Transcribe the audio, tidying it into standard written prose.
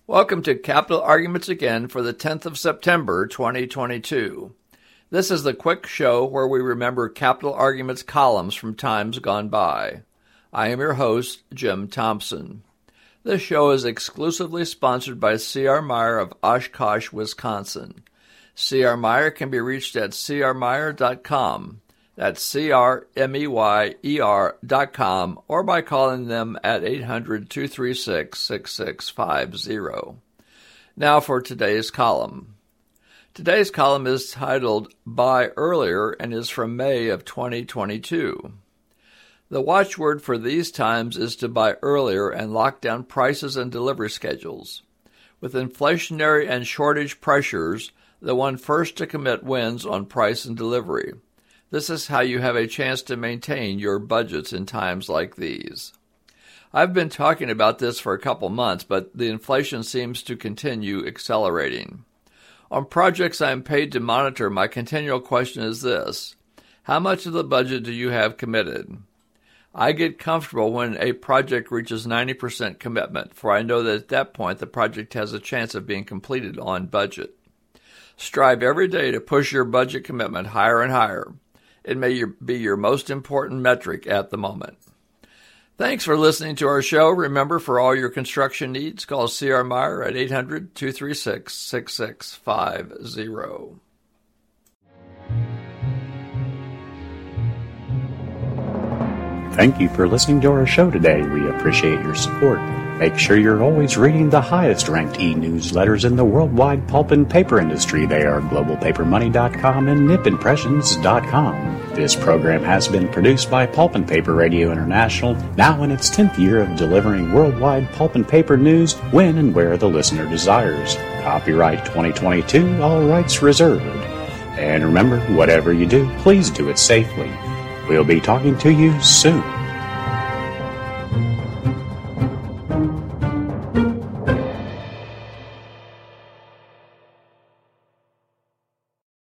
Welcome to Capital Arguments again for the 10th of September, 2022. This is the quick show where we remember Capital Arguments columns from times gone by. I am your host, Jim Thompson. This show is exclusively sponsored by C.R. Meyer of Oshkosh, Wisconsin. C.R. Meyer can be reached at crmeyer.com. That's crmeyer.com, or by calling them at 800-236-6650. Now for today's column. Today's column is titled Buy Earlier and is from May of 2022. The watchword for these times is to buy earlier and lock down prices and delivery schedules. With inflationary and shortage pressures, the one first to commit wins on price and delivery. This is how you have a chance to maintain your budgets in times like these. I've been talking about this for a couple months, but the inflation seems to continue accelerating. On projects I am paid to monitor, my continual question is this: how much of the budget do you have committed? I get comfortable when a project reaches 90% commitment, for I know that at that point the project has a chance of being completed on budget. Strive every day to push your budget commitment higher and higher. It may be your most important metric at the moment. Thanks for listening to our show. Remember, for all your construction needs, call C.R. Meyer at 800-236-6650. Thank you for listening to our show today. We appreciate your support. Make sure you're always reading the highest-ranked e-newsletters in the worldwide pulp and paper industry. They are globalpapermoney.com and nipimpressions.com. This program has been produced by Pulp and Paper Radio International, now in its 10th year of delivering worldwide pulp and paper news when and where the listener desires. Copyright 2022, all rights reserved. And remember, whatever you do, please do it safely. We'll be talking to you soon.